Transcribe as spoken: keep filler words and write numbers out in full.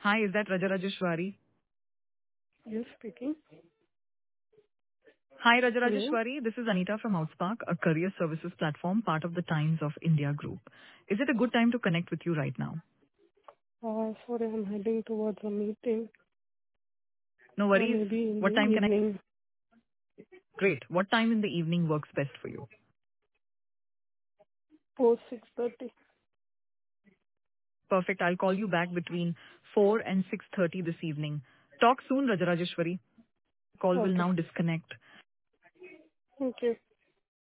Hi, is that Rajarajeshwari? Yes, speaking. Hi, Hello. Rajarajeshwari. This is Anita from Outspark, a career services platform, part of the Times of India group. Is it a good time to connect with you right now? Uh, sorry, I'm heading towards a meeting. No Uh, worries. maybe in What the time can I? evening, Great. What time in the evening works best for you? post six thirty. Perfect. I'll call you back between four and six thirty this evening. Talk soon, Rajarajeshwari. Call will Okay. now disconnect. Thank you.